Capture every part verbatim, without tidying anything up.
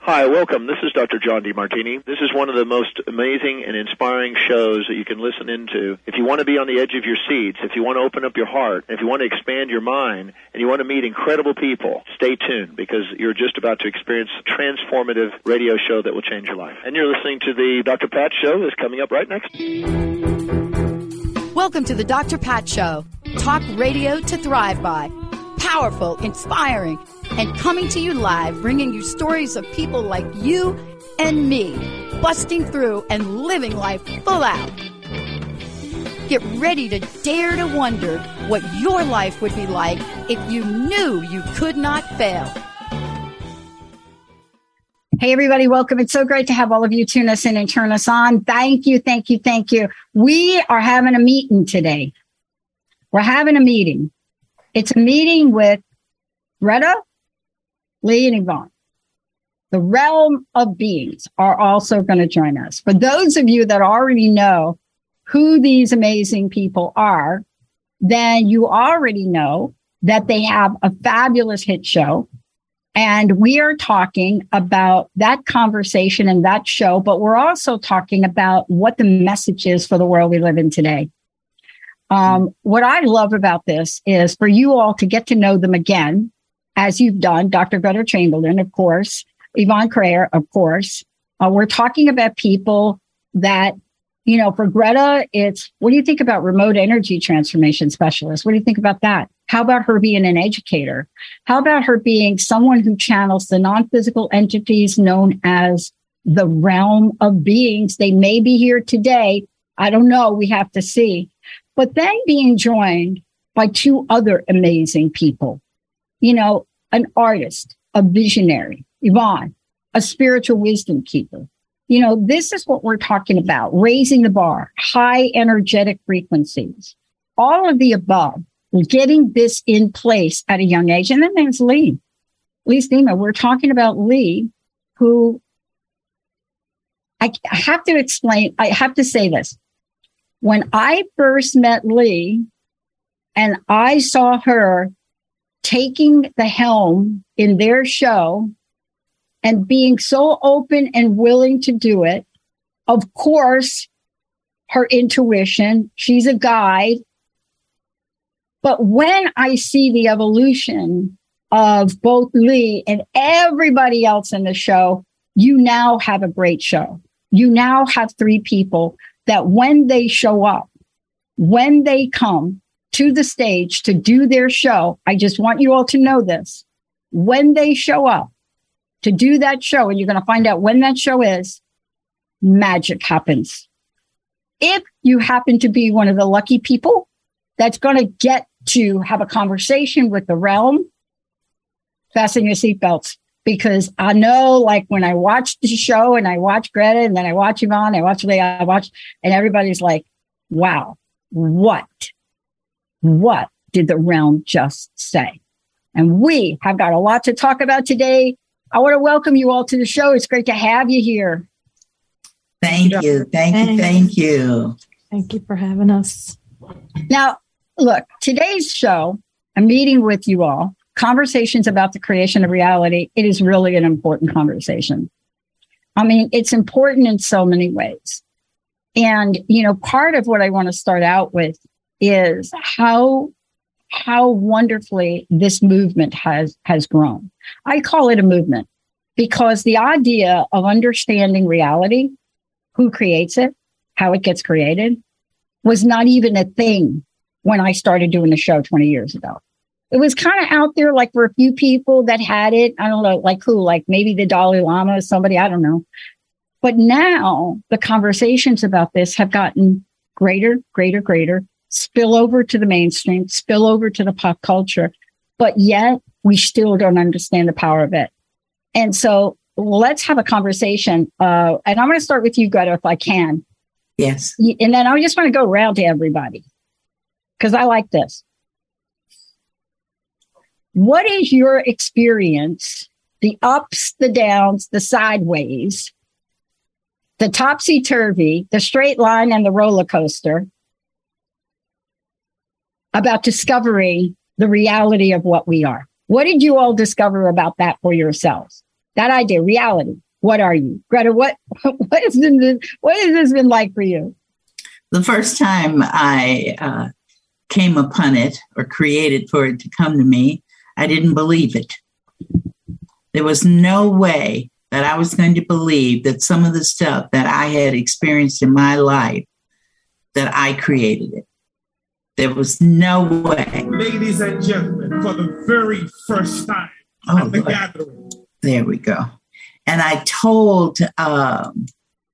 Hi, welcome. This is Doctor John DeMartini. This is one of the most amazing and inspiring shows that you can listen into. If you want to be on the edge of your seats, if you want to open up your heart, if you want to expand your mind, and you want to meet incredible people, stay tuned because you're just about to experience a transformative radio show that will change your life. And you're listening to the Doctor Pat Show that's coming up right next. Welcome to the Doctor Pat Show. Talk radio to thrive by. Powerful, inspiring, and coming to you live, bringing you stories of people like you and me, busting through and living life full out. Get ready to dare to wonder what your life would be like if you knew you could not fail. Hey, everybody, welcome. It's so great to have all of you tune us in and turn us on. Thank you, thank you, thank you. We are having a meeting today. We're having a meeting. It's a meeting with Greta, Lee, and Yvonne. The realm of beings are also going to join us. For those of you that already know who these amazing people are, then you already know that they have a fabulous hit show. And we are talking about that conversation and that show, but we're also talking about what the message is for the world we live in today. Um, what I love about this is for you all to get to know them again, as you've done, Doctor Greta Chamberlain, of course, Yvonne Crayer, of course. Uh, we're talking about people that, you know, for Greta, it's, what do you think about remote energy transformation specialist? What do you think about that? How about her being an educator? How about her being someone who channels the non-physical entities known as the realm of beings? They may be here today. I don't know. We have to see. But then being joined by two other amazing people, you know, an artist, a visionary, Yvonne, a spiritual wisdom keeper. You know, this is what we're talking about, raising the bar, high energetic frequencies, all of the above, getting this in place at a young age. And then there's Lee, Lee Stima. We're talking about Lee, who I have to explain. I have to say this. When I first met Lee and I saw her taking the helm in their show and being so open and willing to do it, of course, her intuition, she's a guide. But when I see the evolution of both Lee and everybody else in the show, you now have a great show. You now have three people that when they show up, when they come to the stage to do their show, I just want you all to know this. When they show up to do that show, and you're going to find out when that show is, magic happens. If you happen to be one of the lucky people that's going to get to have a conversation with the realm, fasten your seatbelts. Because I know, like, when I watch the show and I watch Greta and then I watch Yvonne, I watch Leah, I watch, and everybody's like, wow, what, what did the realm just say? And we have got a lot to talk about today. I want to welcome you all to the show. It's great to have you here. Thank you. Thank you. Thank you. Thank you for having us. Now, look, today's show, I'm meeting with you all. Conversations about the creation of reality, it is really an important conversation. I mean, it's important in so many ways. And, you know, part of what I want to start out with is how, how wonderfully this movement has, has grown. I call it a movement because the idea of understanding reality, who creates it, how it gets created, was not even a thing when I started doing the show twenty years ago. It was kind of out there, like, for a few people that had it. I don't know, like who, like maybe the Dalai Lama, somebody, I don't know. But now the conversations about this have gotten greater, greater, greater, spill over to the mainstream, spill over to the pop culture. But yet we still don't understand the power of it. And so let's have a conversation. Uh, and I'm going to start with you, Greta, if I can. Yes. And then I just want to go around to everybody because I like this. What is your experience, the ups, the downs, the sideways, the topsy-turvy, the straight line, and the roller coaster about discovering the reality of what we are? What did you all discover about that for yourselves? That idea, reality. What are you? Greta, what, what, has been, what has this been like for you? The first time I uh, came upon it or created for it to come to me, I didn't believe it. There was no way that I was going to believe that some of the stuff that I had experienced in my life, that I created it. There was no way. Ladies and gentlemen, for the very first time oh, at the Lord. gathering. There we go. And I told um,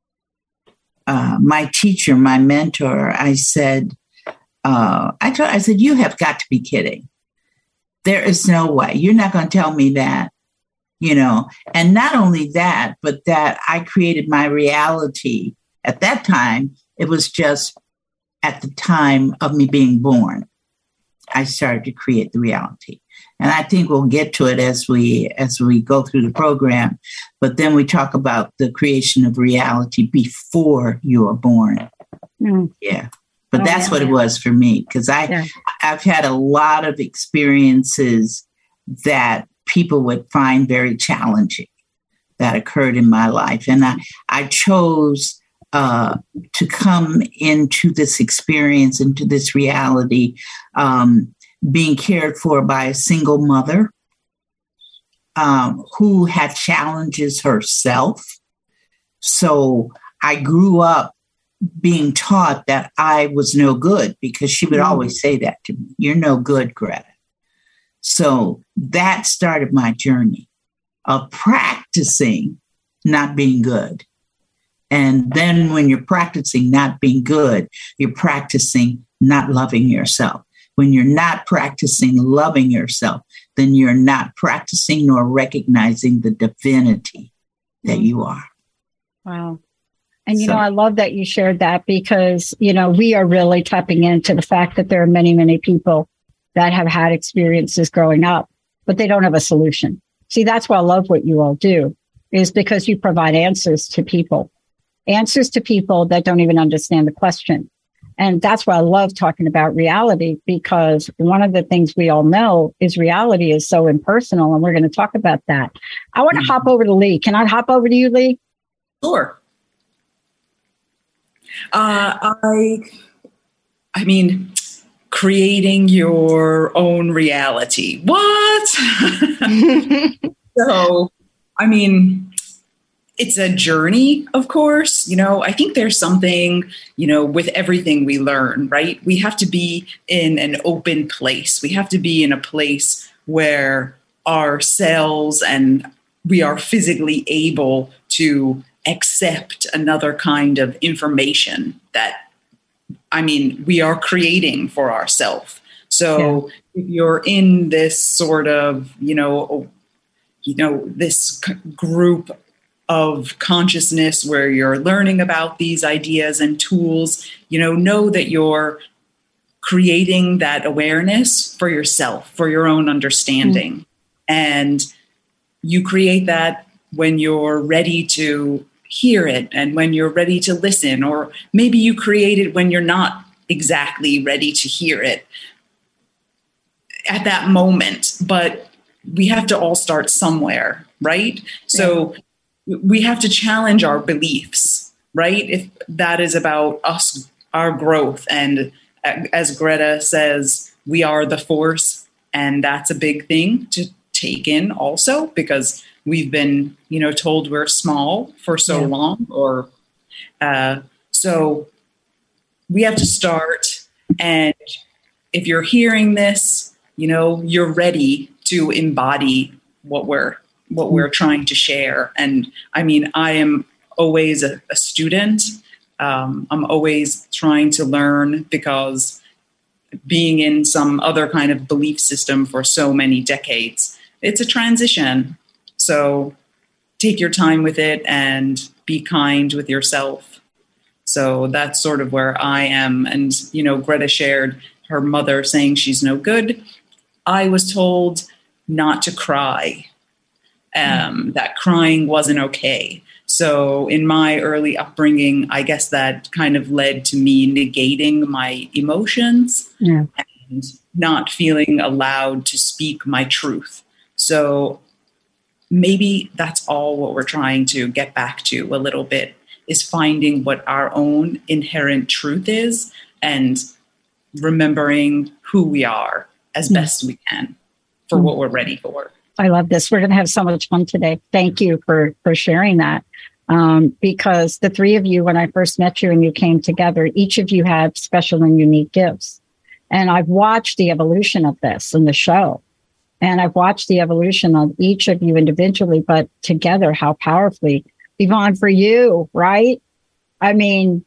uh, my teacher, my mentor, I said, uh, I, told, I said, you have got to be kidding. There is no way. You're not going to tell me that, you know. And not only that, but that I created my reality. At that time, it was just at the time of me being born, I started to create the reality. And I think we'll get to it as we as we go through the program. But then we talk about the creation of reality before you are born. Mm. Yeah. But oh, that's yeah, what yeah. it was for me, because I, yeah. I've had a lot of experiences that people would find very challenging that occurred in my life. And I, I chose uh, to come into this experience, into this reality, um, being cared for by a single mother um, who had challenges herself. So I grew up being taught that I was no good, because she would always say that to me. You're no good, Greta. So that started my journey of practicing not being good. And then when you're practicing not being good, you're practicing not loving yourself. When you're not practicing loving yourself, then you're not practicing nor recognizing the divinity that you are. Wow. And, you so, know, I love that you shared that, because, you know, we are really tapping into the fact that there are many, many people that have had experiences growing up, but they don't have a solution. See, that's why I love what you all do, is because you provide answers to people, answers to people that don't even understand the question. And that's why I love talking about reality, because one of the things we all know is reality is so impersonal, and we're going to talk about that. I want to mm-hmm. hop over to Lee. Can I hop over to you, Lee? Sure. Uh, I, I mean, creating your own reality. What? So, I mean, it's a journey, of course. You know, I think there's something, you know, with everything we learn, right? We have to be in an open place. We have to be in a place where our cells and we are physically able to accept another kind of information that, I mean, we are creating for ourselves. So yeah. if you're in this sort of, you know, you know, this c- group of consciousness where you're learning about these ideas and tools, you know, know that you're creating that awareness for yourself, for your own understanding. Mm-hmm. And you create that when you're ready to hear it and when you're ready to listen, or maybe you create it when you're not exactly ready to hear it at that moment. But we have to all start somewhere, right? Yeah. So we have to challenge our beliefs, right? If that is about us, our growth. And as Greta says, we are the force. And that's a big thing to take in also, because we've been, you know, told we're small for so yeah. long, or uh, so we have to start. And if you're hearing this, you know, you're ready to embody what we're what we're trying to share. And I mean, I am always a, a student. Um, I'm always trying to learn, because being in some other kind of belief system for so many decades, it's a transition. So take your time with it and be kind with yourself. So that's sort of where I am. And, you know, Greta shared her mother saying she's no good. I was told not to cry, um, mm. that crying wasn't okay. So in my early upbringing, I guess that kind of led to me negating my emotions yeah. and not feeling allowed to speak my truth. So maybe that's all what we're trying to get back to a little bit, is finding what our own inherent truth is and remembering who we are as mm. best we can for mm. what we're ready for. I love this. We're going to have so much fun today. Thank you for, for sharing that. Um, because the three of you, when I first met you and you came together, each of you had special and unique gifts. And I've watched the evolution of this in the show. And I've watched the evolution of each of you individually, but together, how powerfully. Yvonne, for you, right? I mean,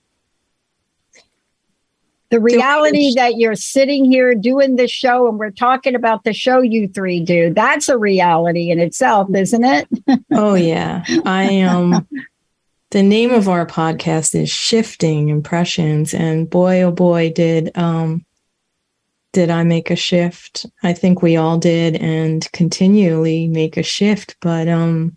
the reality that you're sitting here doing this show and we're talking about the show you three do, that's a reality in itself, isn't it? Oh, yeah. I am. Um, the name of our podcast is Shifting Impressions. And boy, oh boy, did um, did I make a shift. I think we all did, and continually make a shift. But um,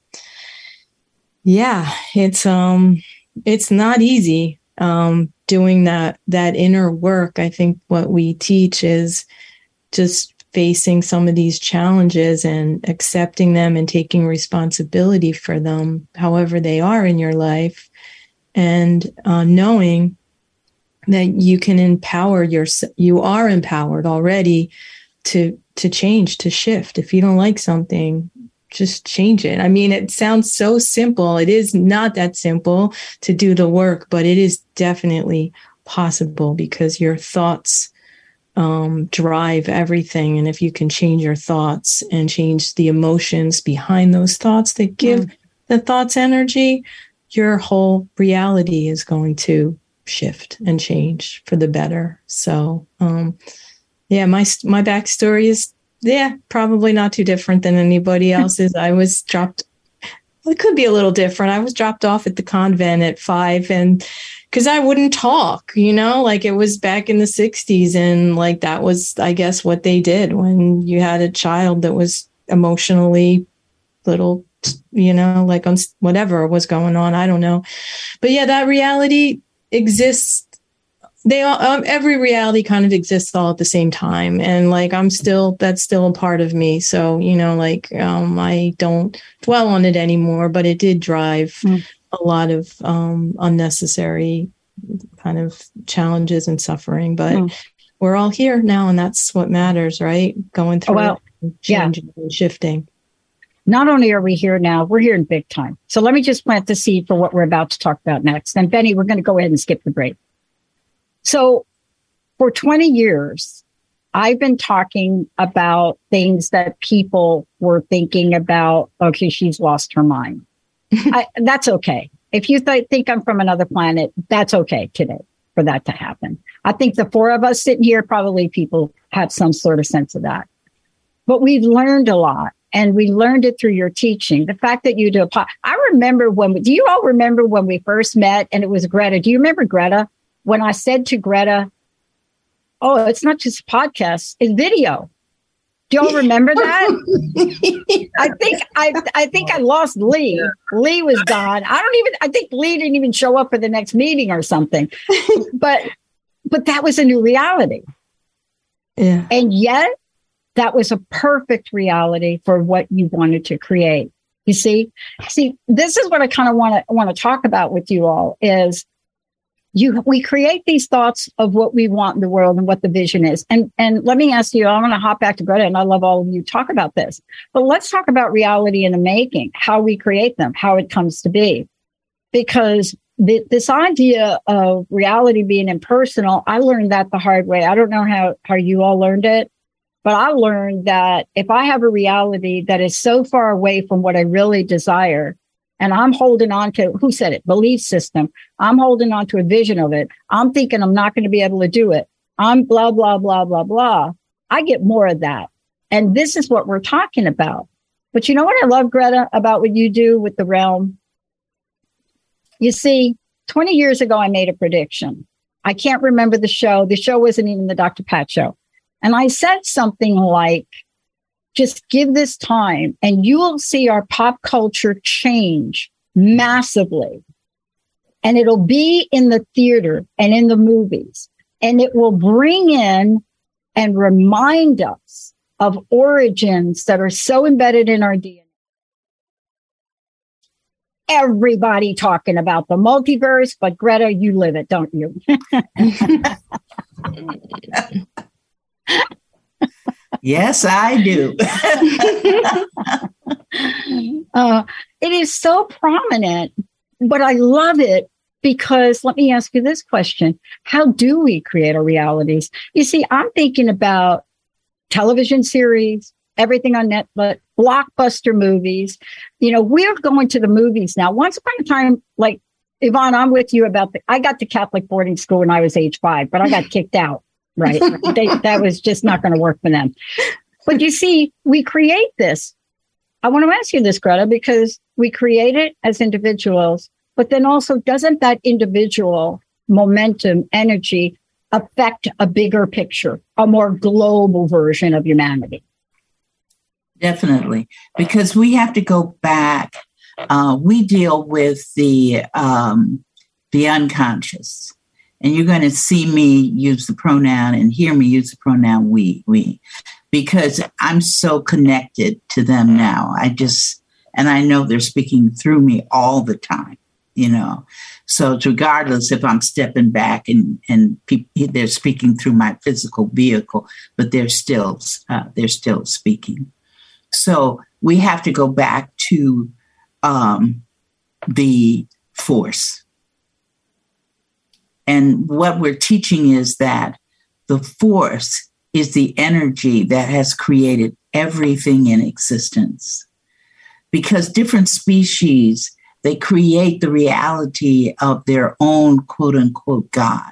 yeah, it's um, it's not easy. Um, doing that, that inner work. I think what we teach is just facing some of these challenges and accepting them and taking responsibility for them, however they are in your life, and uh, knowing that you can empower yourself. You are empowered already to, to change, to shift. If you don't like something, just change it. I mean, it sounds so simple. It is not that simple to do the work, but it is definitely possible because your thoughts um, drive everything. And if you can change your thoughts and change the emotions behind those thoughts that give mm. the thoughts energy, your whole reality is going to shift and change for the better. So, um, yeah, my my backstory is Yeah, probably not too different than anybody else's. I was dropped, well, it could be a little different. I was dropped off at the convent at five, and because I wouldn't talk, you know, like it was back in the sixties. And like that was, I guess, what they did when you had a child that was emotionally little, you know, like on whatever was going on. I don't know. But yeah, that reality exists. They all, um, every reality kind of exists all at the same time. And like, I'm still, that's still a part of me. So, you know, like, um, I don't dwell on it anymore, but it did drive mm. a lot of, um, unnecessary kind of challenges and suffering, but mm. we're all here now. And that's what matters, right? Going through oh, well, it, changing yeah. and shifting. Not only are we here now, we're here in big time. So let me just plant the seed for what we're about to talk about next. And Benny, we're going to go ahead and skip the break. So for twenty years, I've been talking about things that people were thinking about. Okay, she's lost her mind. I, that's okay. If you th- think I'm from another planet, that's okay today for that to happen. I think the four of us sitting here, probably people have some sort of sense of that. But we've learned a lot, and we learned it through your teaching. The fact that you do a pod. I remember when, we, do you all remember when we first met and it was Greta? Do you remember Greta? When I said to Greta, oh, it's not just a podcast, it's video. Do y'all remember that? I think I I think I lost Lee. Lee was gone. I don't even, I think Lee didn't even show up for the next meeting or something. But but that was a new reality. Yeah. And yet that was a perfect reality for what you wanted to create. You see? See, this is what I kind of want to want to talk about with you all is You, we create these thoughts of what we want in the world and what the vision is. And, and let me ask you, I'm going to hop back to Greta, and I love all of you talk about this, but let's talk about reality in the making, how we create them, how it comes to be. Because the, this idea of reality being impersonal, I learned that the hard way. I don't know how, how you all learned it, but I learned that if I have a reality that is so far away from what I really desire, and I'm holding on to, who said it? Belief system. I'm holding on to a vision of it. I'm thinking I'm not going to be able to do it. I'm blah, blah, blah, blah, blah. I get more of that. And this is what we're talking about. But you know what I love, Greta, about what you do with the realm? You see, twenty years ago, I made a prediction. I can't remember the show. The show wasn't even the Doctor Pat show. And I said something like, just give this time and you will see our pop culture change massively. And it'll be in the theater and in the movies. And it will bring in and remind us of origins that are so embedded in our D N A. everybody talking about the multiverse, but Greta, you live it, don't you? Yes, I do. uh, it is so prominent, but I love it because let me ask you this question. How do we create our realities? You see, I'm thinking about television series, everything on Netflix, blockbuster movies. You know, we're going to the movies now. Once upon a time, like, Yvonne, I'm with you about the, I got to Catholic boarding school when I was age five, but I got kicked out. Right. They, that was just not going to work for them. But you see, we create this. I want to ask you this, Greta, because we create it as individuals, but then also doesn't that individual momentum, energy affect a bigger picture, a more global version of humanity? Definitely, because we have to go back. Uh, we deal with the um, the unconscious. And you're going to see me use the pronoun and hear me use the pronoun we, we, because I'm so connected to them now. I just, and I know they're speaking through me all the time, you know. So it's regardless if I'm stepping back and, and pe- they're speaking through my physical vehicle, but they're still, uh, they're still speaking. So we have to go back to um, the force. And what we're teaching is that the force is the energy that has created everything in existence. Because different species, they create the reality of their own quote unquote God,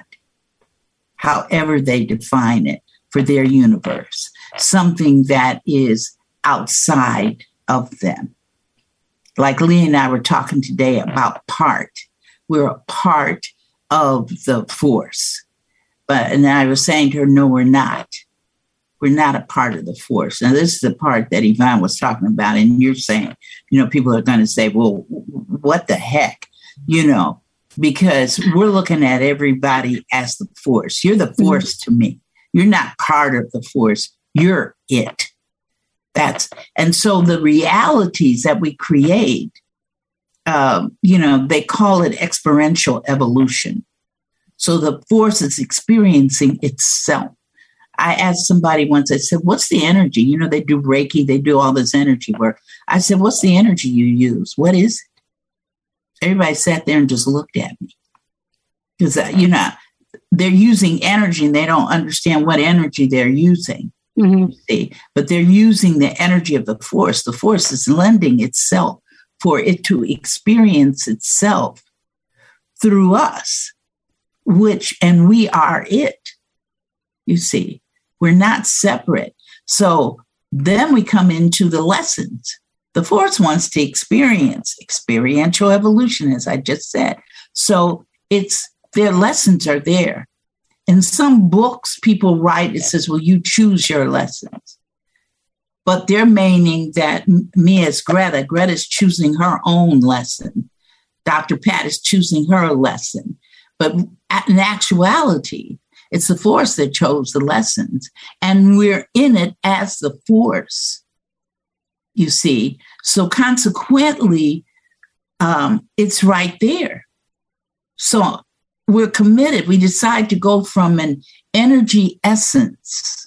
however they define it for their universe, something that is outside of them. Like Lee and I were talking today about part. We're a part of the force. But and I was saying to her, no, we're not. We're not a part of the force. Now, this is the part that Yvonne was talking about. And you're saying, you know, people are going to say, well, what the heck? You know, because we're looking at everybody as the force. You're the force mm-hmm. to me. You're not part of the force. You're it. That's, and so the realities that we create, Um, you know, they call it experiential evolution. So the force is experiencing itself. I asked somebody once, I said, what's the energy? You know, they do Reiki, they do all this energy work. I said, what's the energy you use? What is it? Everybody sat there and just looked at me. Because, uh, you know, they're using energy and they don't understand what energy they're using. Mm-hmm. See? But they're using the energy of the force. The force is lending itself for it to experience itself through us, which, and we are it, you see, we're not separate. So then we come into the lessons. The force wants to experience experiential evolution, as I just said. So it's, their lessons are there. In some books, people write, it says, well, you choose your lessons. But they're meaning that me as Greta, Greta's choosing her own lesson. Doctor Pat is choosing her lesson. But in actuality, it's the force that chose the lessons. And we're in it as the force, you see. So consequently, um, it's right there. So we're committed. We decide to go from an energy essence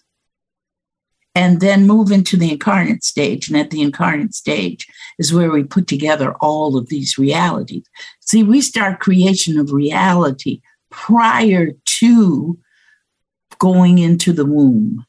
and then move into the incarnate stage. And at the incarnate stage is where we put together all of these realities. See, we start creation of reality prior to going into the womb.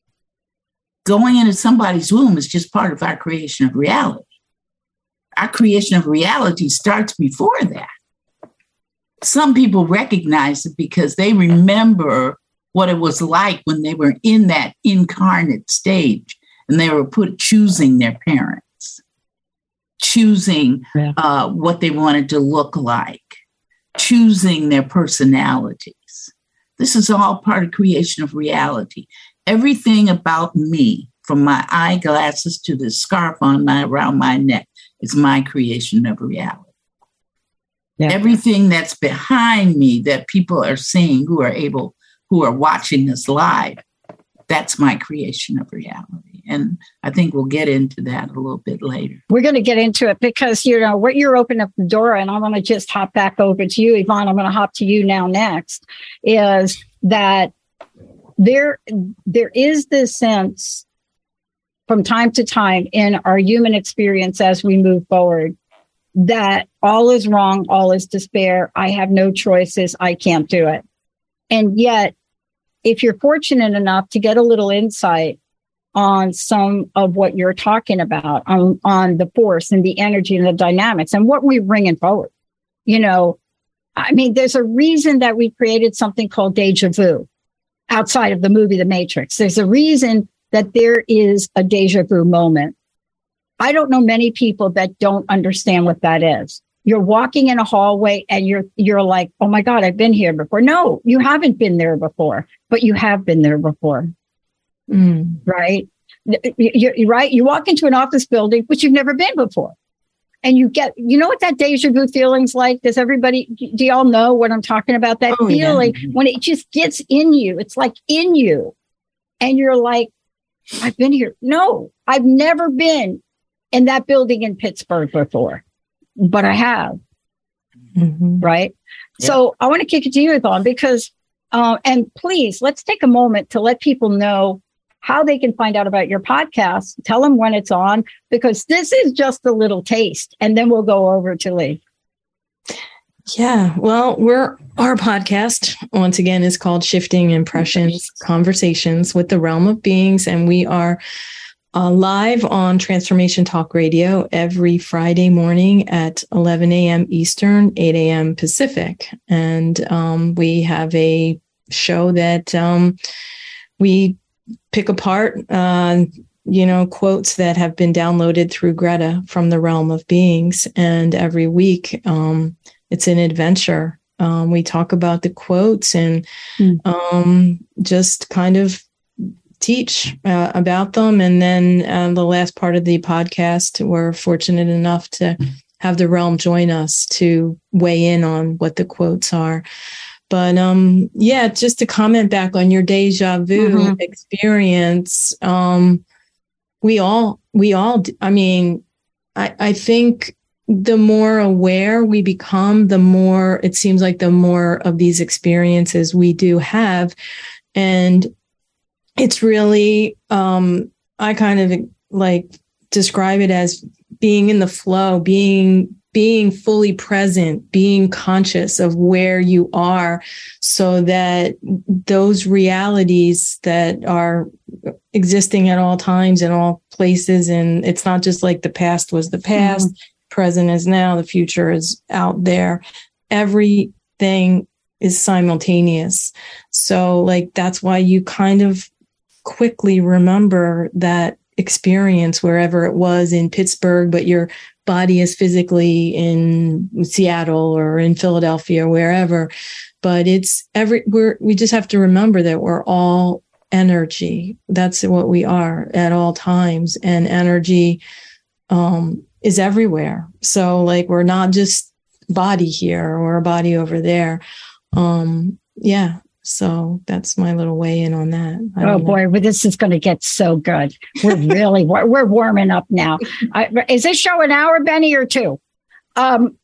Going into somebody's womb is just part of our creation of reality. Our creation of reality starts before that. Some people recognize it because they remember what it was like when they were in that incarnate stage and they were put choosing their parents, choosing yeah. uh, what they wanted to look like, choosing their personalities. This is all part of creation of reality. Everything about me, from my eyeglasses to the scarf on my around my neck, is my creation of reality. Yeah. Everything that's behind me that people are seeing who are able, who are watching this live, that's my creation of reality. And I think we'll get into that a little bit later. We're going to get into it because, you know, what you're opening up the door, and I want to just hop back over to you, Yvonne. I'm going to hop to you now next, is that there, there is this sense from time to time in our human experience as we move forward that all is wrong, all is despair. I have no choices. I can't do it. And yet, if you're fortunate enough to get a little insight on some of what you're talking about, on, on the force and the energy and the dynamics and what we're bringing forward, you know, I mean, there's a reason that we created something called deja vu outside of the movie The Matrix. There's a reason that there is a deja vu moment. I don't know many people that don't understand what that is. You're walking in a hallway and you're you're like, oh my God, I've been here before. No, you haven't been there before, but you have been there before. Mm. Right? You're right. You walk into an office building, which you've never been before. And you get, you know what that deja vu feeling's like? Does everybody, do y'all know what I'm talking about? That oh, feeling yeah. when it just gets in you, it's like in you. And you're like, I've been here. No, I've never been in that building in Pittsburgh before, but I have. Mm-hmm. Right. Yeah. So I want to kick it to you, Yvonne, because, uh, and please, let's take a moment to let people know how they can find out about your podcast. Tell them when it's on, because this is just a little taste. And then we'll go over to Lee. Yeah, well, we're our podcast, once again, is called Shifting Impressions, Conversations with the Realm of Beings. And we are uh, live on Transformation Talk Radio every Friday morning at eleven a.m. Eastern, eight a.m. Pacific. And um, we have a show that um, we pick apart, uh, you know, quotes that have been downloaded through Greta from the Realm of Beings. And every week, um, it's an adventure. Um, we talk about the quotes and um, just kind of teach uh, about them. And then uh, the last part of the podcast, we're fortunate enough to have the Realm join us to weigh in on what the quotes are. But um, yeah, just to comment back on your deja vu mm-hmm. experience, um, we all, we all, I mean, I, I think the more aware we become, the more it seems like the more of these experiences we do have. And it's really, um, I kind of like describe it as being in the flow, being being fully present, being conscious of where you are, so that those realities that are existing at all times in all places, and it's not just like the past was the past, mm-hmm. present is now, the future is out there. Everything is simultaneous. So like, that's why you kind of quickly remember that experience wherever it was in Pittsburgh, but your body is physically in Seattle or in Philadelphia or wherever. But it's every, we're, we just have to remember that we're all energy. That's what we are at all times. And energy um, is everywhere. So like, we're not just body here or a body over there. Um, yeah. So that's my little weigh in on that. Oh boy, well, this is going to get so good. We're really, we're, we're warming up now. I, is this show an hour, Benny, or two? Um,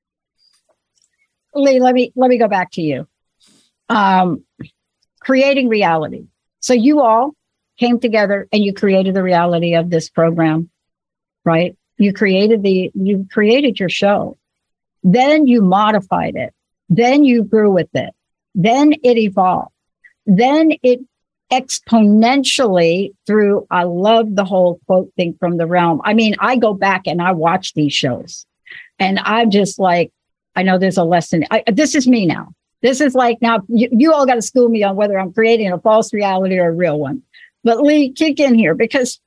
Lee, let me, let me go back to you. Um, creating reality. So you all came together and you created the reality of this program, right? You created the, you created your show. Then you modified it. Then you grew with it. Then it evolved. Then it exponentially through, I love the whole quote thing from the Realm. I mean, I go back and I watch these shows and I'm just like, I know there's a lesson. I, this is me now. This is like, now you, you all got to school me on whether I'm creating a false reality or a real one. But Lee, kick in here, because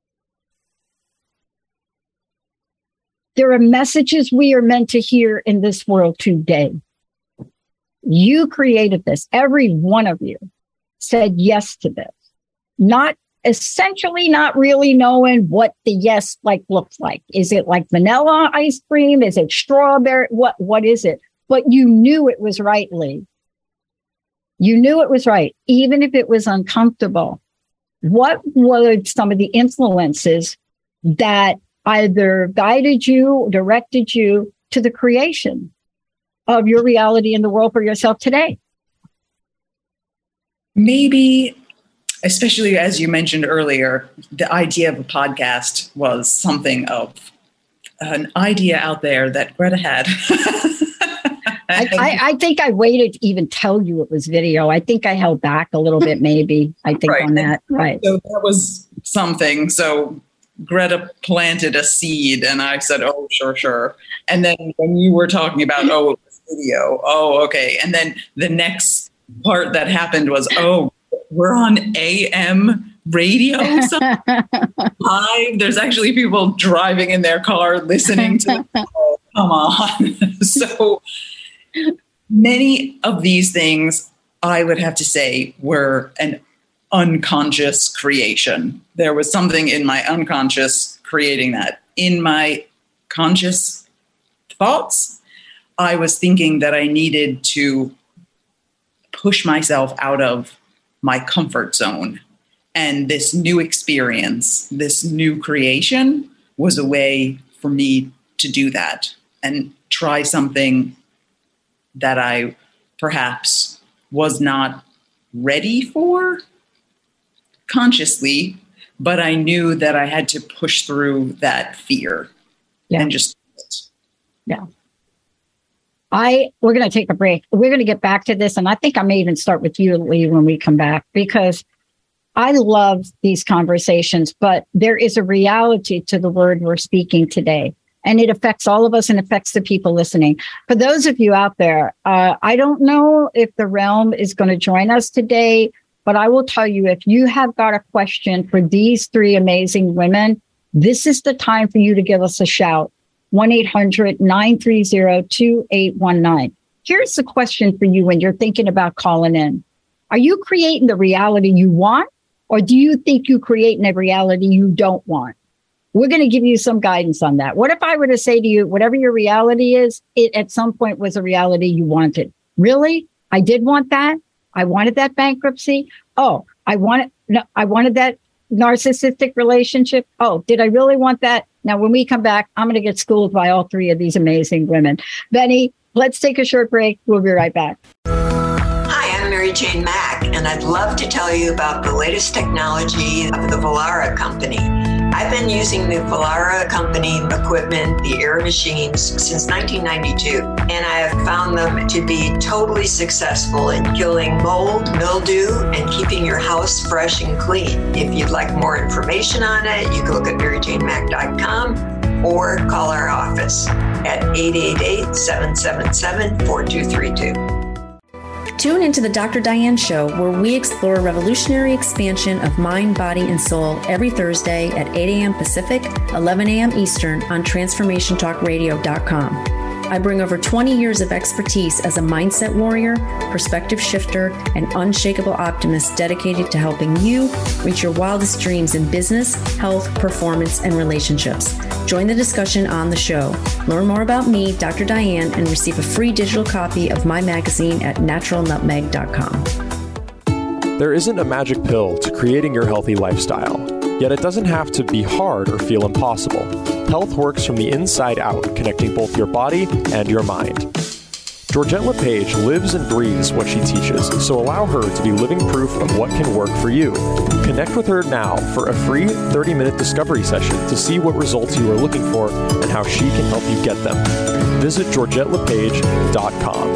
there are messages we are meant to hear in this world today. You created this. Every one of you said yes to this. Not essentially not really knowing what the yes like looks like. Is it like vanilla ice cream? Is it strawberry? What, what is it? But you knew it was right, Lee. You knew it was right, even if it was uncomfortable. what were some of the influences that either guided you, directed you to the creation of your reality in the world for yourself today? Maybe, especially as you mentioned earlier, the idea of a podcast was something of an idea out there that Greta had. I, I, I think I waited to even tell you it was video. I think I held back a little bit, maybe, I think right. on that. Right. So that was something. So Greta planted a seed and I said, oh, sure, sure. And then when you were talking about, oh, it was video. Oh, okay. And then the next part that happened was, oh, we're on A M radio. Live. There's actually people driving in their car listening to the oh, come on. So many of these things, I would have to say, were an unconscious creation. There was something in my unconscious creating that. In my conscious thoughts, I was thinking that I needed to push myself out of my comfort zone. And this new experience, this new creation was a way for me to do that and try something that I perhaps was not ready for consciously, but I knew that I had to push through that fear yeah. and just. Yeah. I, we're going to take a break. We're going to get back to this. And I think I may even start with you, Lee, when we come back, because I love these conversations, but there is a reality to the word we're speaking today. And it affects all of us and affects the people listening. For those of you out there, uh, I don't know if the realm is going to join us today, but I will tell you, if you have got a question for these three amazing women, this is the time for you to give us a shout. one eight hundred nine three zero two eight one nine. Here's the question for you when you're thinking about calling in. Are you creating the reality you want, or do you think you're creating a reality you don't want? We're going to give you some guidance on that. What if I were to say to you, whatever your reality is, it at some point was a reality you wanted? Really? I did want that. I wanted that bankruptcy. Oh, I wanted, no, I wanted that narcissistic relationship. Oh, did I really want that? Now, when we come back, I'm going to get schooled by all three of these amazing women. Benny, let's take a short break. We'll be right back. Hi, I'm Mary Jane Mack, and I'd love to tell you about the latest technology of the Vollara company. I've been using the Vollara company equipment, the air machines, since nineteen ninety-two, and I have found them to be totally successful in killing mold, mildew, and keeping your house fresh and clean. If you'd like more information on it, you can look at mary jane mack dot com or call our office at eight eight eight, seven seven seven, four two three two. Tune into the Doctor Diane Show, where we explore revolutionary expansion of mind, body, and soul every Thursday at eight a.m. Pacific, eleven a.m. Eastern on transformation talk radio dot com. I bring over twenty years of expertise as a mindset warrior, perspective shifter, and unshakable optimist dedicated to helping you reach your wildest dreams in business, health, performance, and relationships. Join the discussion on the show. Learn more about me, Doctor Diane, and receive a free digital copy of my magazine at natural nutmeg dot com. There isn't a magic pill to creating your healthy lifestyle, yet it doesn't have to be hard or feel impossible. Health works from the inside out, connecting both your body and your mind. Georgette LePage lives and breathes what she teaches, so allow her to be living proof of what can work for you. Connect with her now for a free thirty-minute discovery session to see what results you are looking for and how she can help you get them. Visit georgette lepage dot com.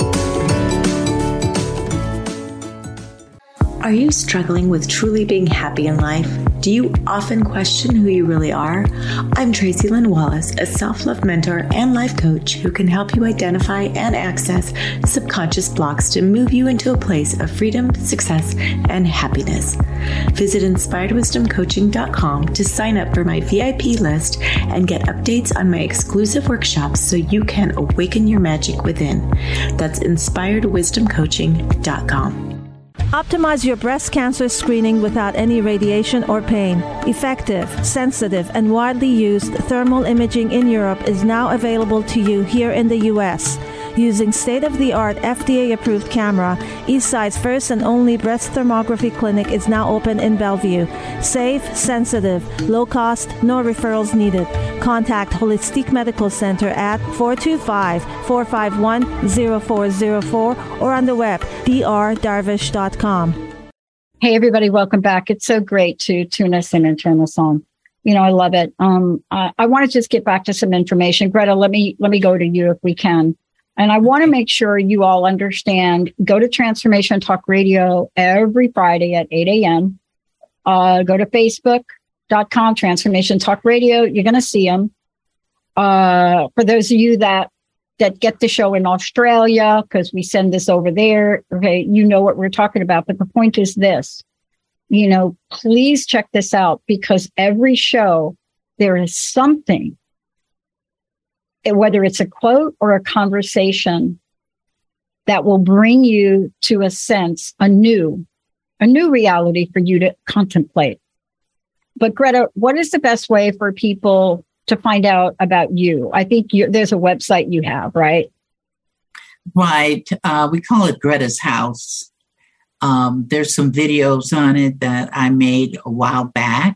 Are you struggling with truly being happy in life? Do you often question who you really are? I'm Tracy Lynn Wallace, a self-love mentor and life coach who can help you identify and access subconscious blocks to move you into a place of freedom, success, and happiness. Visit inspired wisdom coaching dot com to sign up for my V I P list and get updates on my exclusive workshops so you can awaken your magic within. That's inspired wisdom coaching dot com. Optimize your breast cancer screening without any radiation or pain. Effective, sensitive, and widely used thermal imaging in Europe is now available to you here in the U S. Using state-of-the-art F D A-approved camera, Eastside's first and only breast thermography clinic is now open in Bellevue. Safe, sensitive, low cost, no referrals needed. Contact Holistic Medical Center at four two five, four five one, zero four zero four or on the web, d r darvish dot com. Hey, everybody, welcome back. It's so great to tune us in and turn us on. You know, I love it. Um, I, I want to just get back to some information. Greta, let me let me go to you if we can. And I want to make sure you all understand, go to Transformation Talk Radio every Friday at eight a.m. Uh, go to Facebook dot com, Transformation Talk Radio. You're going to see them. Uh, for those of you that that get the show in Australia, because we send this over there, okay, you know what we're talking about. But the point is this, you know, please check this out, because every show there is something, whether it's a quote or a conversation, that will bring you to a sense, a new, a new reality for you to contemplate. But Greta, what is the best way for people to find out about you? I think you, there's a website you have, right? Right. Uh, we call it Greta's House. Um, there's some videos on it that I made a while back,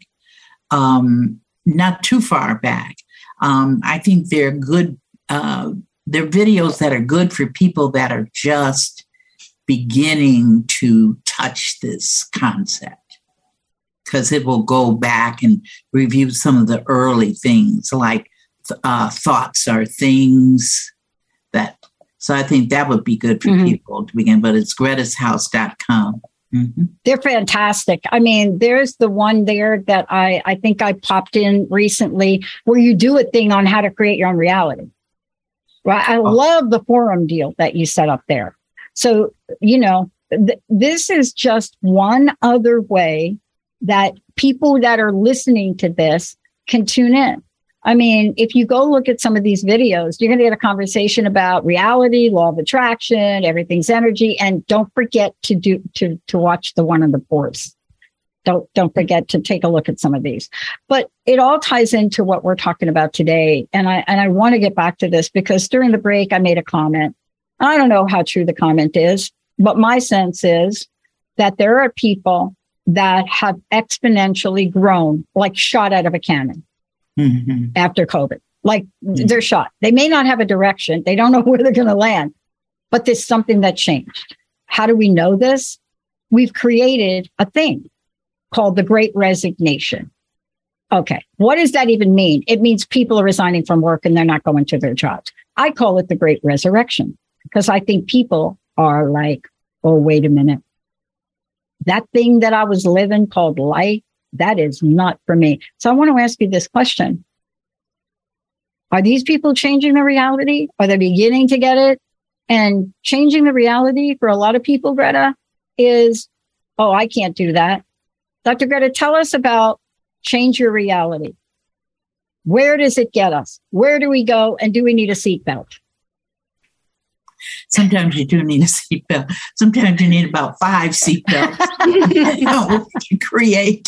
um, not too far back. Um, I think they're good. Uh, they're videos that are good for people that are just beginning to touch this concept, because it will go back and review some of the early things, like uh, thoughts are things that. So I think that would be good for mm-hmm. people to begin. But it's gretas house dot com. Mm-hmm. They're fantastic. I mean, there's the one there that I, I think I popped in recently where you do a thing on how to create your own reality. Right. I oh. love the forum deal that you set up there. So, you know, th- this is just one other way that people that are listening to this can tune in. I mean, if you go look at some of these videos, you're going to get a conversation about reality, law of attraction, everything's energy. And don't forget to do to to watch the one on the force. Don't don't forget to take a look at some of these. But it all ties into what we're talking about today. And I and I want to get back to this because during the break, I made a comment. I don't know how true the comment is, but my sense is that there are people that have exponentially grown, like shot out of a cannon. Mm-hmm. After COVID, like mm-hmm. they're shot. They may not have a direction. They don't know where they're going to land, but there's something that changed. How do we know this? We've created a thing called the Great Resignation. Okay. What does that even mean? It means people are resigning from work and they're not going to their jobs. I call it the Great Resurrection because I think people are like, oh, wait a minute. That thing that I was living called life, that is not for me. So I want to ask you this question. Are these people changing the reality? Are they beginning to get it? And changing the reality for a lot of people, Greta, is, oh, I can't do that. Doctor Greta, tell us about change your reality. Where does it get us? Where do we go? And do we need a seatbelt? Sometimes you do need a seatbelt. Sometimes you need about five seatbelts you know, to create.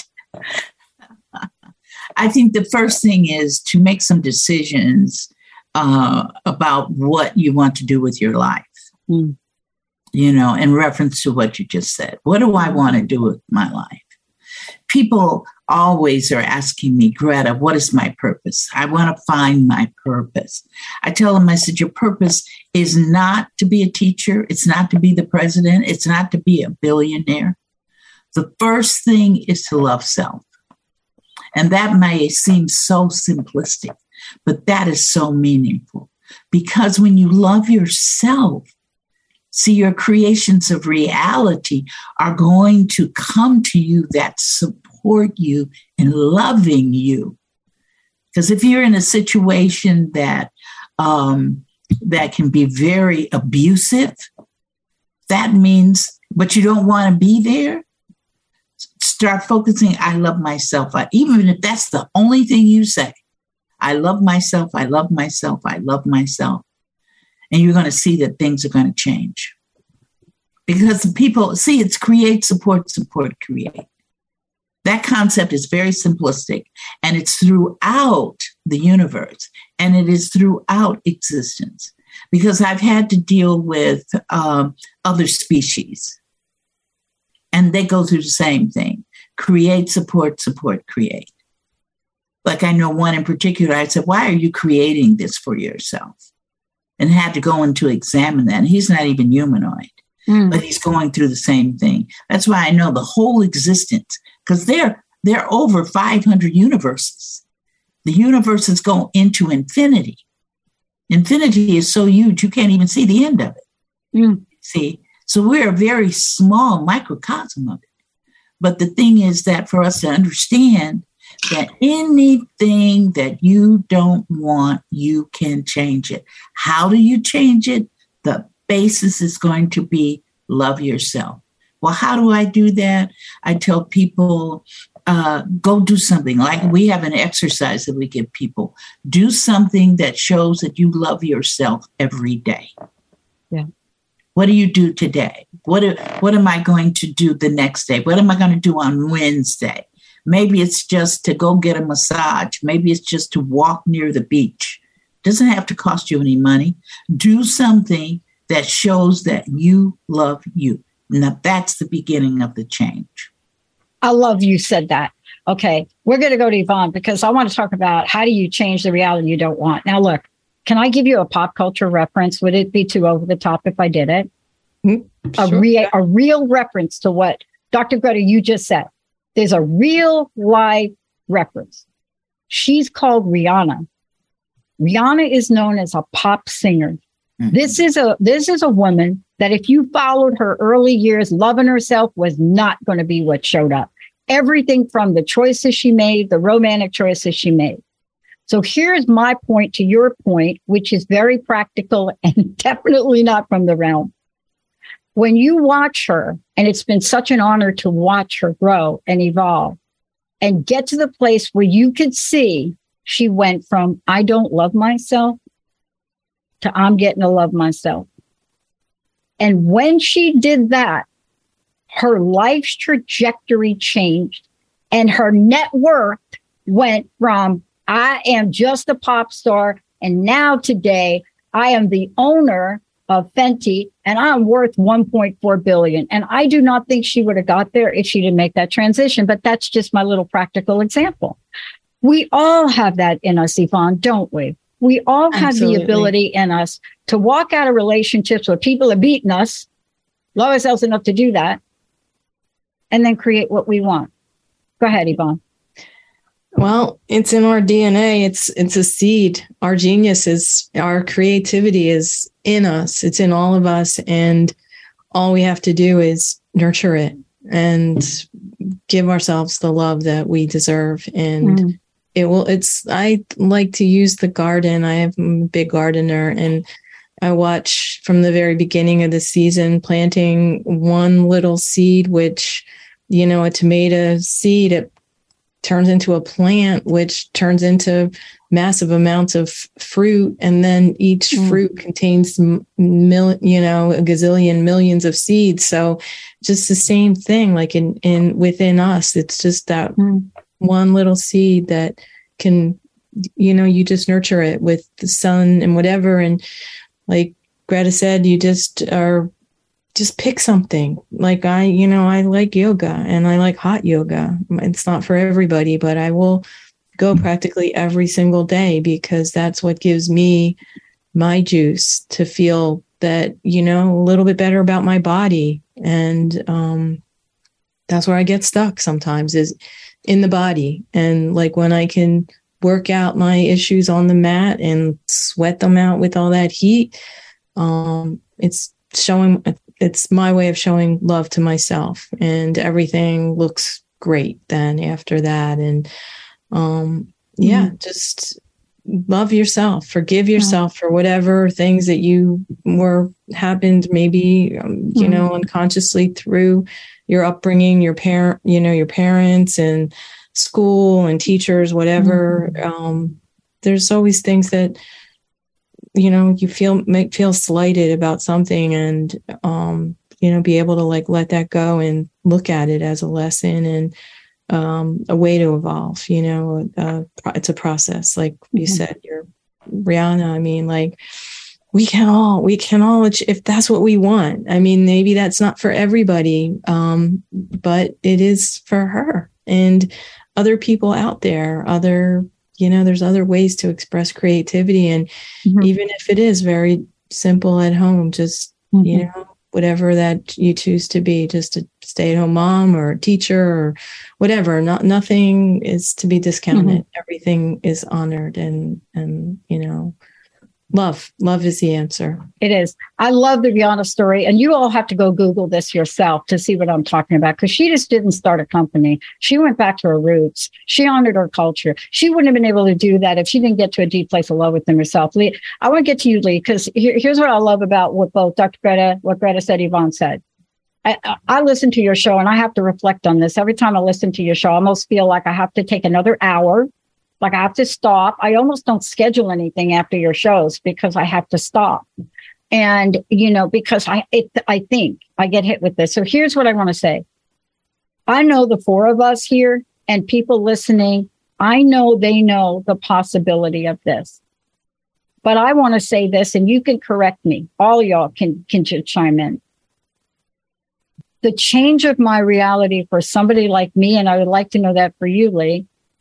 I think the first thing is to make some decisions uh, about what you want to do with your life. Mm. You know, in reference to what you just said. What do I want to do with my life? People always are asking me, Greta, what is my purpose? I want to find my purpose. I tell them, I said, your purpose is not to be a teacher. It's not to be the president. It's not to be a billionaire. The first thing is to love self. And that may seem so simplistic, but that is so meaningful. Because when you love yourself, see, your creations of reality are going to come to you that support you in loving you. Because if you're in a situation that um, that can be very abusive, that means, but you don't want to be there. Start focusing, I love myself. I, even if that's the only thing you say, I love myself, I love myself, I love myself. And you're going to see that things are going to change. Because the people, see, it's create, support, support, create. That concept is very simplistic, and it's throughout the universe, and it is throughout existence. because I've had to deal with um, other species. And they go through the same thing. Create, support, support, create. Like I know one in particular, I said, why are you creating this for yourself? And had to go in to examine that. And he's not even humanoid, mm. but he's going through the same thing. That's why I know the whole existence, because they're, they're over five hundred universes. The universes go into infinity. Infinity is so huge, you can't even see the end of it. Mm. See? So we're a very small microcosm of it. But the thing is that for us to understand that anything that you don't want, you can change it. How do you change it? The basis is going to be love yourself. Well, how do I do that? I tell people, uh, go do something. Like we have an exercise that we give people. Do something that shows that you love yourself every day. Yeah. What do you do today? What, what am I going to do the next day? What am I going to do on Wednesday? Maybe it's just to go get a massage. Maybe it's just to walk near the beach. Doesn't have to cost you any money. Do something that shows that you love you. Now that's the beginning of the change. I love you said that. Okay, we're going to go to Yvonne because I want to talk about how do you change the reality you don't want. Now, look, can I give you a pop culture reference? Would it be too over the top if I did it? Mm-hmm. A, sure. rea- a real reference to what Doctor Greta, you just said. There's a real live reference. She's called Rihanna. Rihanna is known as a pop singer. Mm-hmm. This is a this is a woman that if you followed her early years, loving herself was not going to be what showed up. Everything from the choices she made, the romantic choices she made. So here's my point to your point, which is very practical and definitely not from the realm. When you watch her, and it's been such an honor to watch her grow and evolve and get to the place where you could see she went from, I don't love myself to I'm getting to love myself. And when she did that, her life's trajectory changed and her net worth went from I am just a pop star. And now today I am the owner of Fenty and I'm worth one point four billion. And I do not think she would have got there if she didn't make that transition. But that's just my little practical example. We all have that in us, Yvonne, don't we? We all have Absolutely. The ability in us to walk out of relationships where people are beating us, love ourselves enough to do that, and then create what we want. Go ahead, Yvonne. Well, it's in our D N A. It's it's a seed. Our genius is, our creativity is in us. It's in all of us. And all we have to do is nurture it and give ourselves the love that we deserve. And mm. it will, it's, I like to use the garden. I have I'm a big gardener and I watch from the very beginning of the season, planting one little seed, which, you know, a tomato seed, it turns into a plant, which turns into massive amounts of fruit. And then each mm. fruit contains, mil, you know, a gazillion millions of seeds. So just the same thing, like in, in within us, it's just that mm. one little seed that can, you know, you just nurture it with the sun and whatever. And like Greta said, you just are just pick something. Like I, you know, I like yoga and I like hot yoga. It's not for everybody, but I will go practically every single day because that's what gives me my juice to feel that, you know, a little bit better about my body. And um, that's where I get stuck sometimes is in the body. And like when I can work out my issues on the mat and sweat them out with all that heat, um, it's showing it's my way of showing love to myself, and everything looks great then after that. And um, yeah, mm-hmm. just love yourself, forgive yourself yeah. for whatever things that you were happened, maybe, um, mm-hmm. you know, unconsciously through your upbringing, your parent, you know, your parents and school and teachers, whatever. Mm-hmm. Um, there's always things that, you know, you feel make feel slighted about something, and um, you know, be able to like let that go and look at it as a lesson and um, a way to evolve. You know, uh, it's a process, like you mm-hmm. said. You're Rihanna. I mean, like we can all, we can all, if that's what we want. I mean, maybe that's not for everybody, um, but it is for her and other people out there, other, you know, there's other ways to express creativity. And mm-hmm. even if it is very simple at home, just, mm-hmm. you know, whatever that you choose to be, just a stay-at-home mom or a teacher or whatever, not, nothing is to be discounted. Mm-hmm. Everything is honored and, and, you know, Love. Love is the answer. It is. I love the Rihanna story. And you all have to go Google this yourself to see what I'm talking about, because she just didn't start a company. She went back to her roots. She honored her culture. She wouldn't have been able to do that if she didn't get to a deep place of love within herself. Lee, I want to get to you, Lee, because here, here's what I love about what both Doctor Greta, what Greta said, Yvonne said. I, I listen to your show and I have to reflect on this. Every time I listen to your show, I almost feel like I have to take another hour. Like I have to stop. I almost don't schedule anything after your shows because I have to stop. And, you know, because I, it, I think I get hit with this. So here's what I want to say. I know the four of us here and people listening, I know they know the possibility of this. But I want to say this, and you can correct me. All y'all can, can just chime in. The change of my reality for somebody like me, and I would like to know that for you, Lee,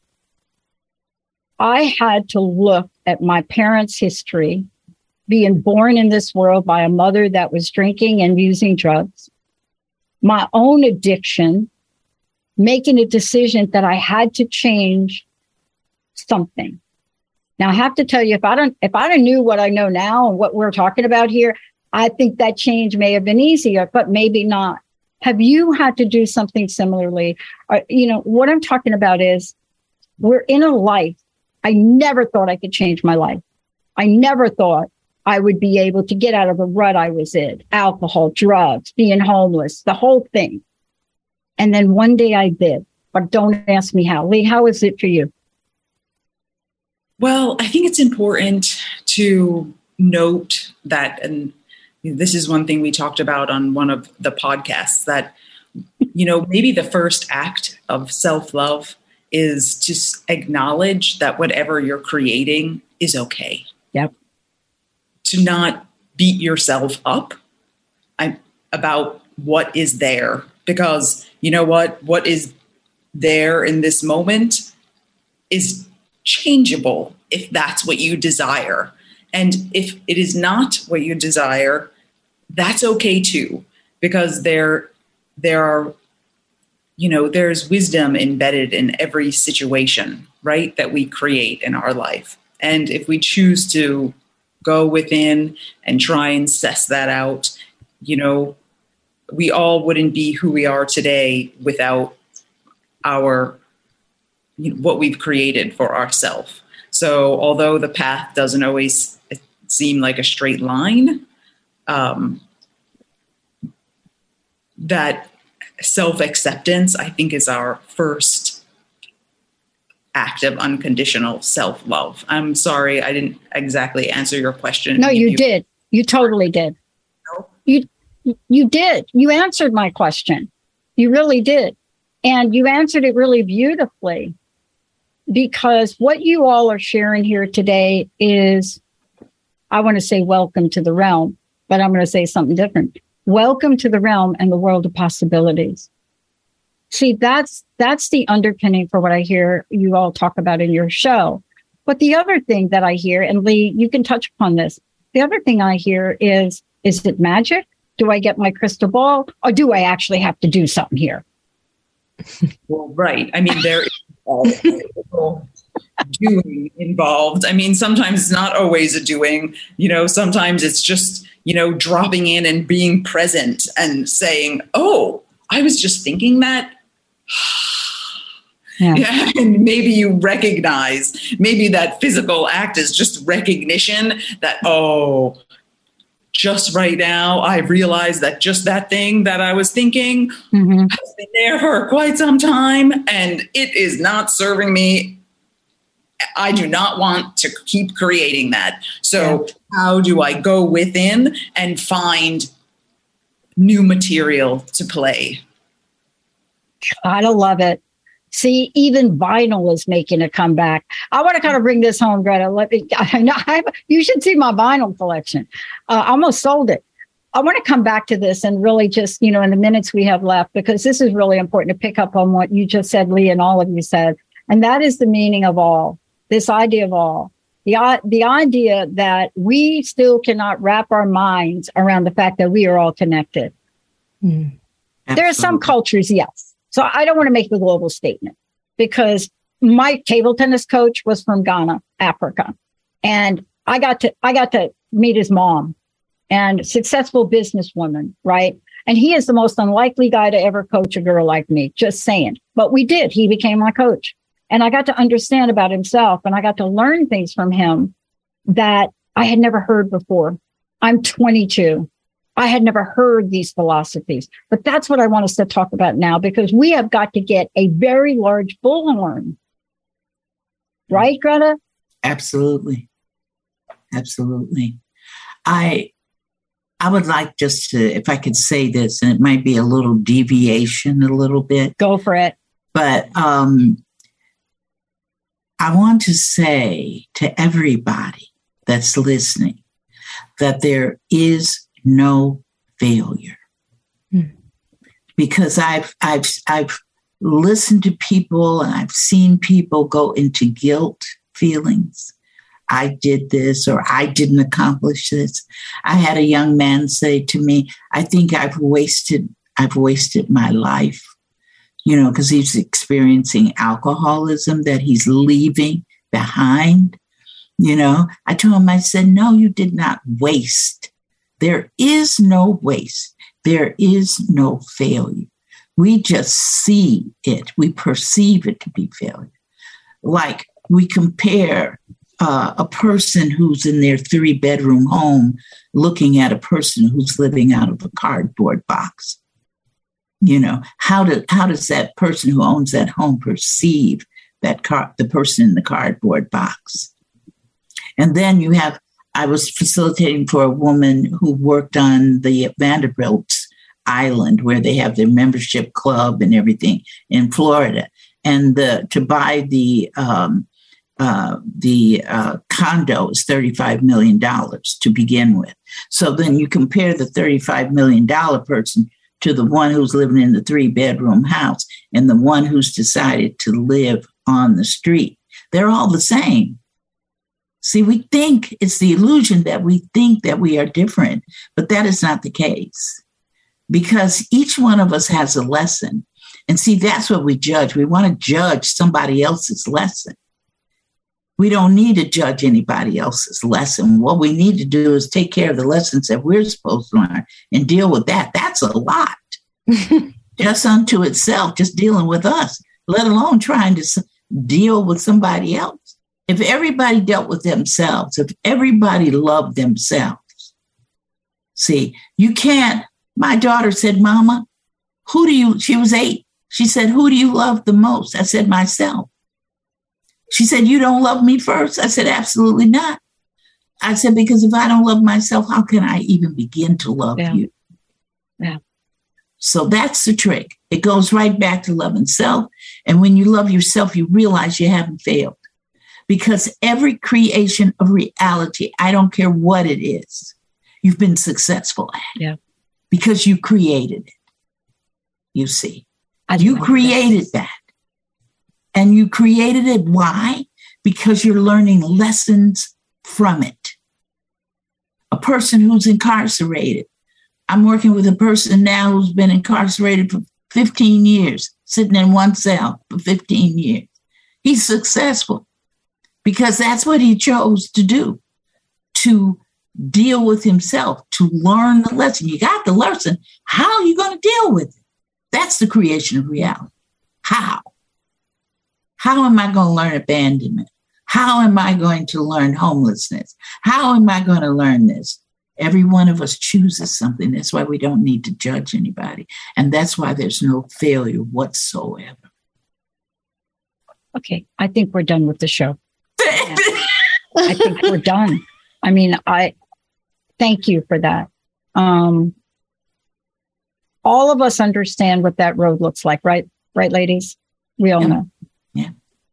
I had to look at my parents' history, being born in this world by a mother that was drinking and using drugs, my own addiction, making a decision that I had to change something. Now, I have to tell you, if I don't, if I knew what I know now and what we're talking about here, I think that change may have been easier, but maybe not. Have you had to do something similarly? Or, you know, what I'm talking about is we're in a life. I never thought I could change my life. I never thought I would be able to get out of the rut I was in, alcohol, drugs, being homeless, the whole thing. And then one day I did, but don't ask me how. Lee, how is it for you? Well, I think it's important to note that, and this is one thing we talked about on one of the podcasts, that, you know, maybe the first act of self-love is to acknowledge that whatever you're creating is okay. Yep. To not beat yourself up about what is there, because you know what, what is there in this moment is changeable if that's what you desire. And if it is not what you desire, that's okay too, because there, there are You know, there's wisdom embedded in every situation, right, that we create in our life. And if we choose to go within and try and suss that out, you know, we all wouldn't be who we are today without our, you know, what we've created for ourselves. So although the path doesn't always seem like a straight line, um, that self-acceptance, I think, is our first act of unconditional self-love. I'm sorry, I didn't exactly answer your question. No, you, you did. You totally did. No? You you did. You answered my question. You really did. And you answered it really beautifully, because what you all are sharing here today is, I want to say welcome to the realm, but I'm going to say something different. Welcome to the realm and the world of possibilities. See, that's that's the underpinning for what I hear you all talk about in your show. But the other thing that I hear, and Lee, you can touch upon this. The other thing I hear is, is it magic? Do I get my crystal ball? Or do I actually have to do something here? Well, right. I mean, there is all doing involved. I mean, sometimes it's not always a doing. You know, sometimes it's just, you know, dropping in and being present and saying, oh, I was just thinking that. Yeah. Yeah. And maybe you recognize, maybe that physical act is just recognition that, oh, just right now, I realized that just that thing that I was thinking mm-hmm. has been there for quite some time, and it is not serving me. I do not want to keep creating that. So yeah. How do I go within and find new material to play? Gotta love it. See, even vinyl is making a comeback. I want to kind of bring this home, Greta. Let me, I know I have, you should see my vinyl collection. Uh, I almost sold it. I want to come back to this and really just, you know, in the minutes we have left, because this is really important to pick up on what you just said, Lee, and all of you said. And that is the meaning of all, this idea of all. The, the idea that we still cannot wrap our minds around the fact that we are all connected. Mm. There are some cultures, yes. So I don't want to make the global statement, because my table tennis coach was from Ghana, Africa. And I got to, I got to meet his mom, and successful businesswoman, right? And he is the most unlikely guy to ever coach a girl like me, just saying. But we did. He became my coach. And I got to understand about himself, and I got to learn things from him that I had never heard before. I'm twenty-two. I had never heard these philosophies, but that's what I want us to talk about now, because we have got to get a very large bullhorn. Right, Greta? Absolutely. Absolutely. I, I would like just to, if I could say this, and it might be a little deviation a little bit. Go for it. But um, I want to say to everybody that's listening that there is no failure. Mm. Because I've I've I've listened to people, and I've seen people go into guilt feelings. I did this, or I didn't accomplish this. I had a young man say to me, I think I've wasted I've wasted my life. You know, because he's experiencing alcoholism that he's leaving behind. You know, I told him, I said, no, you did not waste. There is no waste. There is no failure. We just see it. We perceive it to be failure. Like we compare uh, a person who's in their three bedroom home looking at a person who's living out of a cardboard box. You know, how do, how does that person who owns that home perceive that car, the person in the cardboard box? And then you have, I was facilitating for a woman who worked on the Vanderbilt Island, where they have their membership club and everything in Florida. And the, to buy the um, uh, the uh, condo is thirty-five million dollars to begin with. So then you compare the thirty-five million dollars person to the one who's living in the three-bedroom house and the one who's decided to live on the street. They're all the same. See, we think it's the illusion that we think that we are different, but that is not the case, because each one of us has a lesson. And see, that's what we judge. We want to judge somebody else's lesson. We don't need to judge anybody else's lesson. What we need to do is take care of the lessons that we're supposed to learn and deal with that. That's a lot. Just unto itself, just dealing with us, let alone trying to deal with somebody else. If everybody dealt with themselves, if everybody loved themselves, see, you can't. My daughter said, Mama, who do you, she was eight. She said, who do you love the most? I said, myself. She said, you don't love me first? I said, absolutely not. I said, because if I don't love myself, how can I even begin to love yeah. you? Yeah. So that's the trick. It goes right back to loving self. And when you love yourself, you realize you haven't failed. Because every creation of reality, I don't care what it is, you've been successful at. Yeah. Because you created it. You see, I you created that. that. And you created it. Why? Because you're learning lessons from it. A person who's incarcerated. I'm working with a person now who's been incarcerated for fifteen years, sitting in one cell for fifteen years. He's successful because that's what he chose to do, to deal with himself, to learn the lesson. You got the lesson. How are you going to deal with it? That's the creation of reality. How? How am I going to learn abandonment? How am I going to learn homelessness? How am I going to learn this? Every one of us chooses something. That's why we don't need to judge anybody. And that's why there's no failure whatsoever. Okay, I think we're done with the show. Yeah. I think we're done. I mean, I thank you for that. Um, all of us understand what that road looks like, right? Right, ladies? We all yeah. know. Yeah.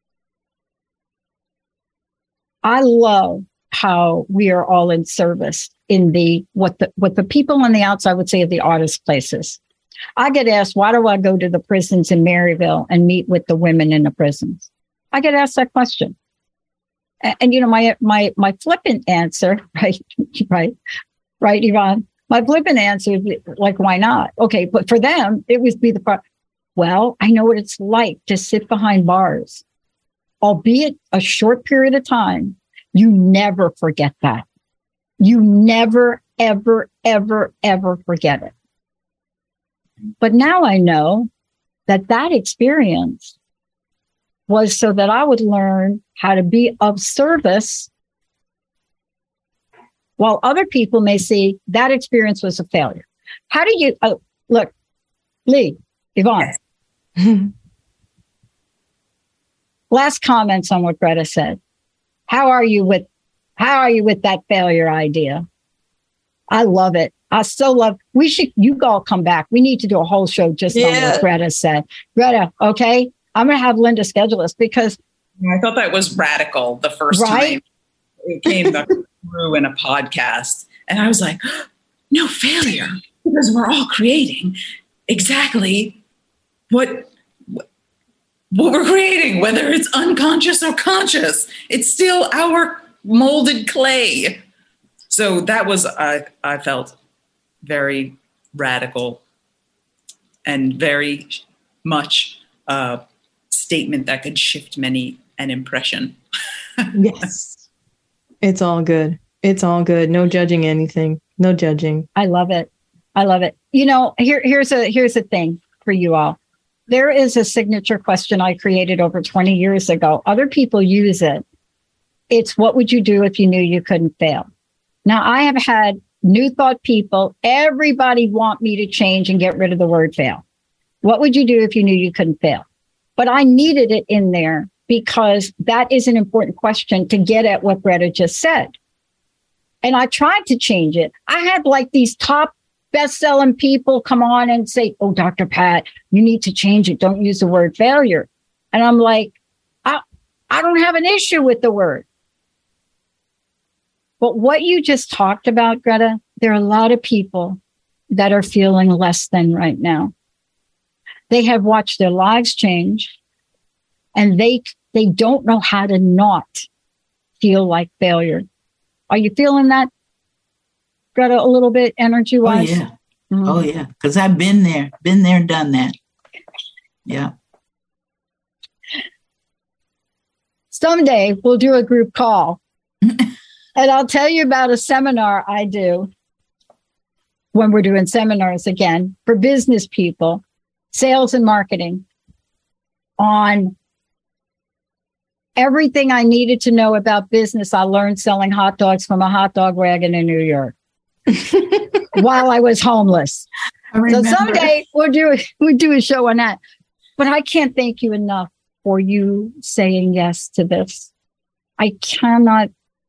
I love how we are all in service in the what the what the people on the outside would say are the artist places. I get asked, why do I go to the prisons in Maryville and meet with the women in the prisons? I get asked that question. And, and you know, my my my flippant answer, right, right, right, Yvonne, my flippant answer is like, why not? Okay, but for them, it would be the part, well, I know what it's like to sit behind bars, albeit a short period of time. You never forget that. You never, ever, ever, ever forget it. But now I know that that experience was so that I would learn how to be of service, while other people may see that experience was a failure. How do you, oh, look, Lee, Yvonne, yes. Last comments on what Greta said. How are you with, how are you with that failure idea? I love it. I so love, we should, you all come back. We need to do a whole show just yeah. on what Greta said. Greta, okay? I'm going to have Linda schedule this because. I thought that was radical the first right? time it came through in a podcast. And I was like, no failure, because we're all creating exactly what, what we're creating, whether it's unconscious or conscious. It's still our molded clay. So that was, I, I felt very radical and very much a statement that could shift many an impression. Yes. It's all good. It's all good. No judging anything. No judging. I love it. I love it. You know, here, here's a, here's a thing for you all. There is a signature question I created over twenty years ago. Other people use it. It's, what would you do if you knew you couldn't fail? Now, I have had new thought people, everybody want me to change and get rid of the word fail. What would you do if you knew you couldn't fail? But I needed it in there because that is an important question to get at what Greta just said. And I tried to change it. I had like these top best-selling people come on and say, oh, Doctor Pat, you need to change it. Don't use the word failure. And I'm like, I, I don't have an issue with the word. But what you just talked about, Greta, there are a lot of people that are feeling less than right now. They have watched their lives change, and they they don't know how to not feel like failure. Are you feeling that, Greta, a little bit energy-wise? Oh, yeah. Mm-hmm. Oh, yeah. Because I've been there, been there, done that. Yeah. Someday we'll do a group call. And I'll tell you about a seminar I do when we're doing seminars again for business people, sales and marketing, on everything I needed to know about business. I learned selling hot dogs from a hot dog wagon in New York while I was homeless. I so someday we'll do, we'll do a show on that. But I can't thank you enough for you saying yes to this. I cannot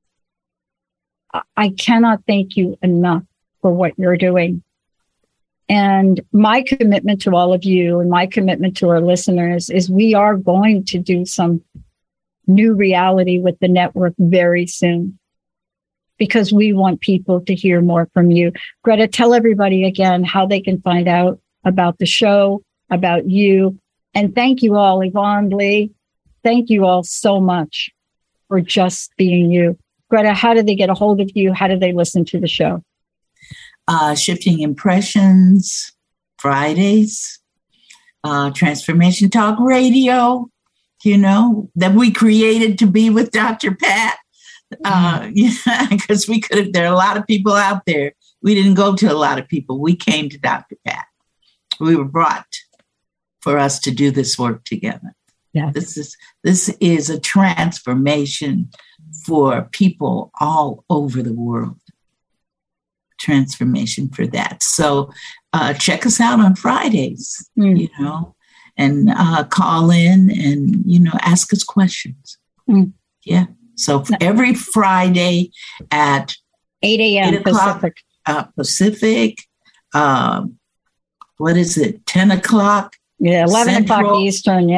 I cannot thank you enough for what you're doing. And my commitment to all of you and my commitment to our listeners is we are going to do some new reality with the network very soon, because we want people to hear more from you. Greta, tell everybody again how they can find out about the show, about you. And thank you all, Yvonne, Lee. Thank you all so much for just being you. Greta, how do they get a hold of you? How do they listen to the show? Uh, Shifting Impressions, Fridays, uh, Transformation Talk Radio, you know, that we created to be with Doctor Pat. Uh, yeah, because we could have, there are a lot of people out there. We didn't go to a lot of people. We came to Doctor Pat. We were brought for us to do this work together. Yeah. This is, this is a transformation for people all over the world. Transformation for that. So uh, check us out on Fridays, mm. you know, and uh, call in and, you know, ask us questions. Mm. Yeah. So every Friday at eight a.m. Pacific. Uh, Pacific. Uh, what is it? ten o'clock? Yeah, eleven Central. o'clock Eastern. Yeah.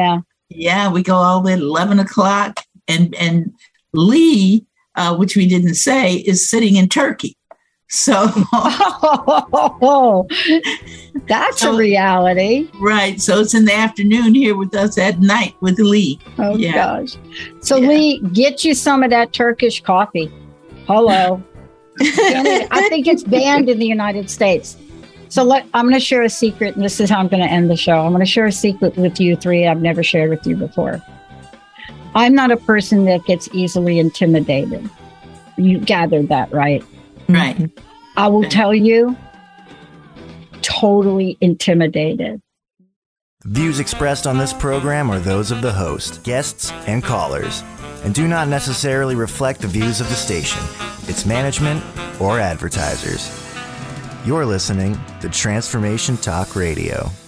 Yeah, we go all the way at eleven o'clock. And, and Lee, uh, which we didn't say, is sitting in Turkey. So oh, that's so, a reality. Right. So it's in the afternoon here with us at night with Lee. Oh, yeah. gosh. So, yeah. Lee, get you some of that Turkish coffee. Hello. I think it's banned in the United States. So let, I'm going to share a secret, and this is how I'm going to end the show. I'm going to share a secret with you three I've never shared with you before. I'm not a person that gets easily intimidated. You gathered that, right? Right. I will tell you, totally intimidated. Views expressed on this program are those of the host, guests, and callers, and do not necessarily reflect the views of the station, its management, or advertisers. You're listening to Transformation Talk Radio.